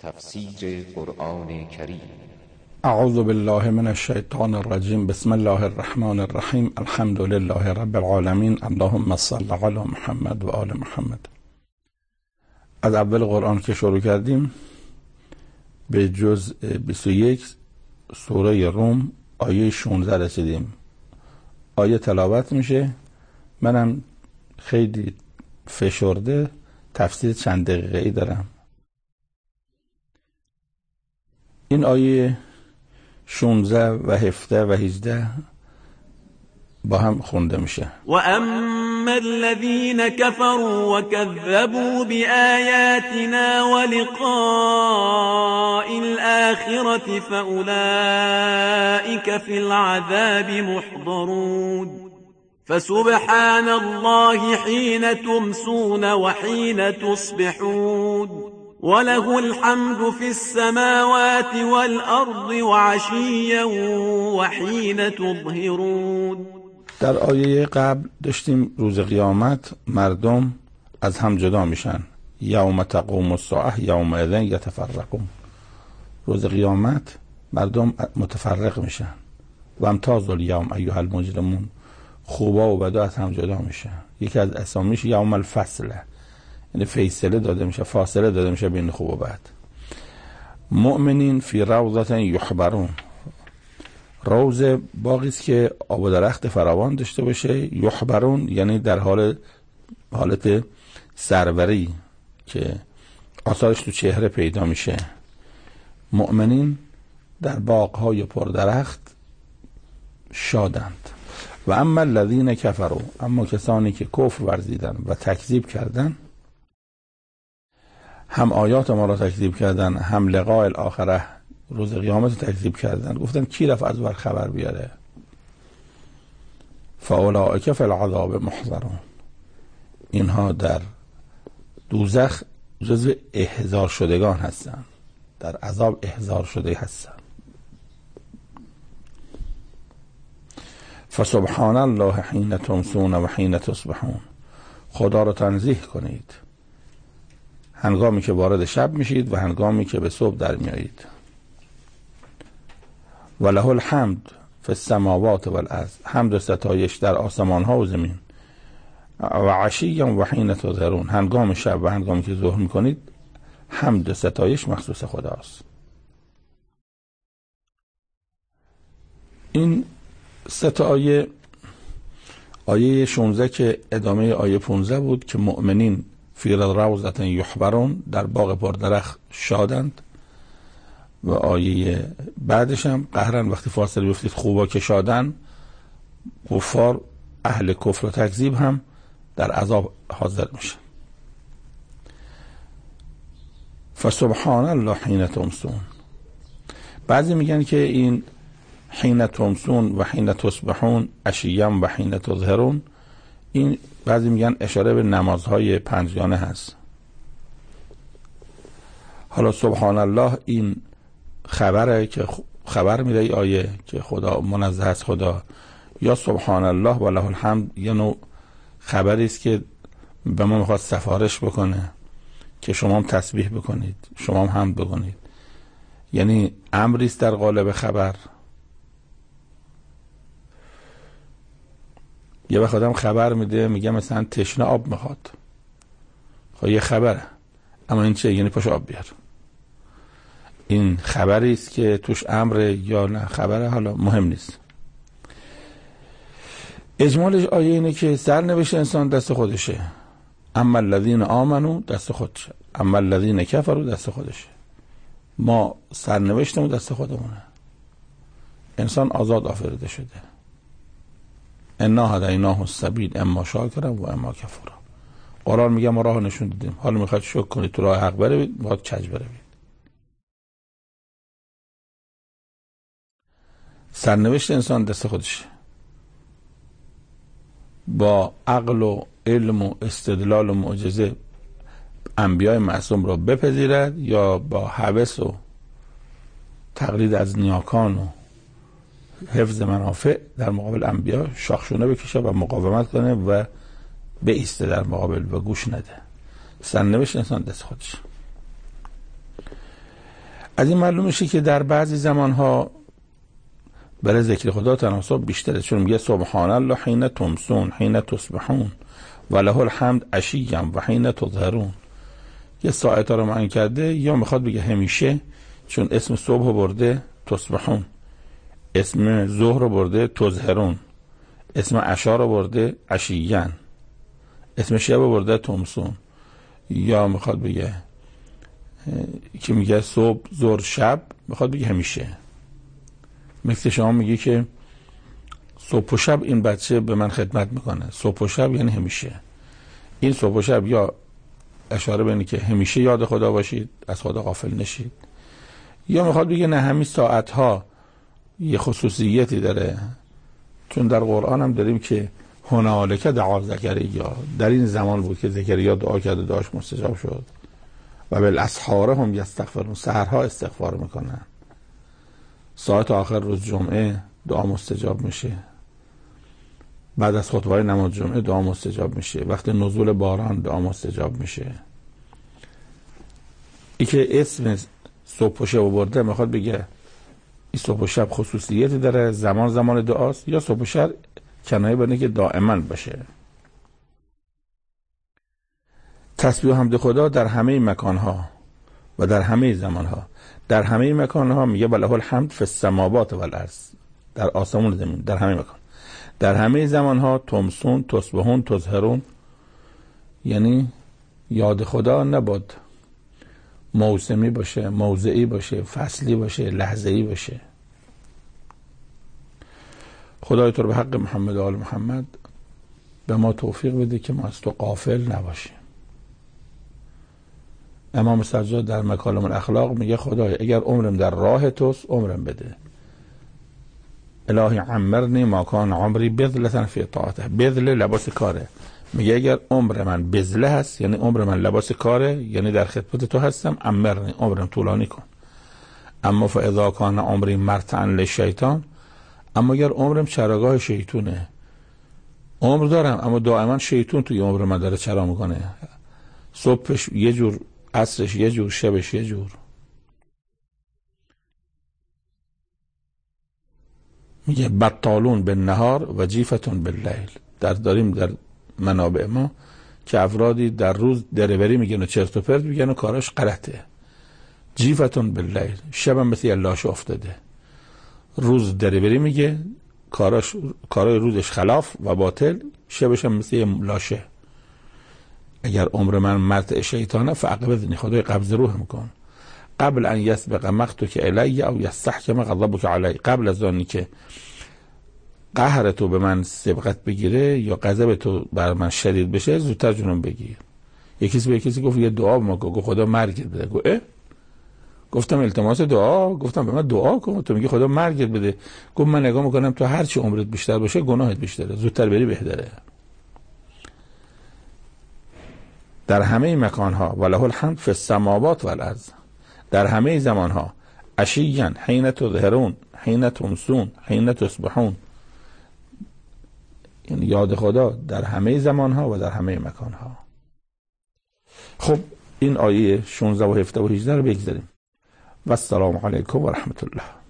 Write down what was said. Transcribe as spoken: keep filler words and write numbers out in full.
تفسیر قرآن کریم. اعوذ بالله من الشیطان الرجیم. بسم الله الرحمن الرحیم. الحمد لله رب العالمین. اللهم صل علی محمد و آل محمد. از اول قرآن که شروع کردیم به جزء بیست و یک سوره روم آیه شانزده رسیدیم. آیه تلاوت میشه، منم خیلی فشرده تفسیر چند دقیقه ای دارم. این آیه شانزده و هفده و هجده با هم خونده میشه. و اما الذين كفروا وكذبوا بآياتنا ولقاء الآخرة فأولئك في العذاب محضرون فسبحان الله حين تمسون وحين تصبحون وله الحمد في السماوات والأرض وعشيا وحين تظهرون. در آیه قبل داشتیم روز قیامت مردم از هم جدا میشن. یوم تقوم الساعه یومئذ یتفرقون. روز قیامت مردم متفرق میشن. و امتاز الیوم ایها المجرمون. خوبا و بدا از هم جدا میشن. یکی از اسامیش یوم الفصله، یعنی فیصله داده میشه، فاصله داده میشه بین خوب و بد. مؤمنین فی روضة یحبرون. روض باغی است که آب و درخت فراوان داشته باشه. یحبرون یعنی در حال حالت سروری که آثارش تو چهره پیدا میشه. مؤمنین در باغهای پردرخت شادند. و اما الذین کفروا، اما کسانی که کفر ورزیدن و تکذیب کردن، هم آیات ما را تکذیب کردن، هم لقاء الاخره روز قیامت رو تکذیب کردن. گفتن کی رفت از ور خبر بیاره؟ فاولئک فی العذاب محضرون. اینها در دوزخ جزو احضار شدگان هستند، در عذاب احضار شده هستند. فسبحان الله حین تمسون و حین تصبحون. خدا را تنزیه کنید هنگامی که وارد شب میشید و هنگامی که به صبح در میایید. و له الحمد فی السماوات والارض. حمد و ستایش در آسمان ها و زمین. و عشیا و حین تظهرون. هنگام شب و هنگامی که ظهر میکنید حمد و ستایش مخصوص خداست. این سه تا آیه، آیه شانزده که ادامه آیه پانزده بود که مؤمنین فی روضة یحبرون، در باغ پردرخت شادند. و آیه بعدش هم قهرن وقتی فاصله بیفتید خوبا که شادن، کفار اهل کفر و تکذیب هم در عذاب حاضر میشن. فسبحان الله حین تمسون. بعضی میگن که این حین تمسون و حین تصبحون عشیا و حین تظهرون، این بعضی میگن اشاره به نمازهای پنجگانه هست. حالا سبحان الله این خبره که خبر میده ای آیه که خدا منزه است خدا، یا سبحان الله و له الحمد یه نوع خبری است که به ما میخواد سفارش بکنه که شما هم تسبیح بکنید، شما هم حمد بکنید. یعنی امری است در قالب خبر. یه وقت آدم خبر میده میگه مثلا تشنه آب میخواد، خب یه خبره، اما این چه؟ یعنی پاش آب بیار. این خبری است که توش امر یا نه خبره، حالا مهم نیست. اجمالش آیه اینه که سرنوشت انسان دست خودشه. اما الذین آمنو دست خودشه، اما الذین کفروا دست خودشه. ما سرنوشتمون دست خودمونه. انسان آزاد آفریده شده. انا هدیناه السبیل اما شاکرا و اما کفورا. قرآن میگه ما راه نشون دادیم، حالا میخواد شکر کنید تو راه حق بروید، میخواد کج بروید. سرنوشت انسان دست خودشه. با عقل و علم و استدلال و معجزه انبیاء معصوم را بپذیرد، یا با هوس و تقلید از نیاکان و حفظ منافع در مقابل انبیا شاخشونه بکشه و مقاومت کنه و به ایسته در مقابل و گوش نده. سرنوشت انسان دست خودش. از این معلوم میشه که در بعضی زمانها برای ذکر خدا تناسب بیشتره، چون میگه سبحان الله حین تمسون حین تصبحون و له الحمد عشیا و حین تظهرون. یه ساعت ها رو معنی کرده، یا میخواد بگه همیشه، چون اسم صبح رو برده تصبحون، اسم ظهر رو برده تظهرون، اسم عشا رو برده عشیان، اسم شب رو برده تمسون. یا میخواد بگه که میگه صبح ظهر شب، میخواد بگه همیشه. مثل شما میگه که صبح و شب این بچه به من خدمت میکنه، صبح و شب یعنی همیشه. این صبح و شب یا اشاره به اینه که همیشه یاد خدا باشید، از خدا غافل نشید، یا میخواد بگه نه همین ساعت ها یه خصوصیتی داره، چون در قرآن هم داریم که هنالک دعا زکریا، در این زمان بود که زکریا دعا کرد و دعاش مستجاب شد. و بالاسحار هم یستغفرون، سحرها استغفار میکنن. ساعت آخر روز جمعه دعا مستجاب میشه، بعد از خطبه نماز جمعه دعا مستجاب میشه، وقت نزول باران دعا مستجاب میشه. ای که اسم صبح و شب برده میخواد بگه این صبح و شب خصوصیتی داره، زمان زمان دعاست، یا صبح و شب کنایه بینه که دائما باشه. تسبیح و حمد خدا در همه مکانها و در همه زمانها. در همه مکانها میگه وله الحمد فی السماوات و الارض، در آسمان و زمین، در همه مکان. در همه زمانها تمسون تصبحون تظهرون، یعنی یاد خدا نباد موسمی باشه، موضعی باشه، فصلی باشه، لحظه‌ای باشه. خدای تو رو به حق محمد و آل محمد به ما توفیق بده که ما از تو غافل نباشیم. امام سجاد در مکالم الاخلاق میگه خدای اگر عمرم در راه توست عمرم بده. الهی عمرنی ما کان عمری بذلة فی طاعته. بذله لباس کاره. میگه اگر عمر من بذله هست یعنی عمر من لباس کاره، یعنی در خدمت تو هستم، عمرنی عمرم طولانی کن. اما فاذا کان عمری مرتعا للشیطان، اما اگر عمرم چراگاه شیطونه، عمر دارم اما دائما شیطون توی عمر من داره چرا میکنه، صبحش یه جور، عصرش یه جور، شبش یه جور. میگه بطالون به نهار و جیفتون به لیل. در داریم در منابع ما که افرادی در روز دریوری میگن و چرت و پرت میگن و کاراش غلطه. جیفتون به لیل، شبم مثل لاش افتاده. روز دریوری میگه، کاراش کارای روزش خلاف و باطل، شبش هم مثل لاشه. اگر عمر من مرتع شیطانه فعقبذنی، خدای قبض روح میکن قبل ان یسبق مقتک الی او یستحکم غضبک علی، قبل از آنی که قهر تو به من سبقت بگیره یا غضب تو بر من شدید بشه زودتر جونم بگیر. یکیسی به یکیسی گفت یه دعا ما گفت خدا مرگت بده. گفت اه؟ گفتم التماس دعا، گفتم به من دعا کن، تو میگی خدا مرگت بده. گفت من نگاه میکنم تو هر چی عمرت بیشتر باشه گناهت بیشتره، زودتر بری بهتره. در همه مکانها وله الحمد فی السماوات و الارض، در همه زمانها، عشیا حین تظهرون حین تمسون حین تصبحون، یعنی یاد خدا در همه زمانها و در همه مکانها. خب این آیه شانزده و هفده و هجده رو بگذاریم. و السلام علیکم و رحمت الله.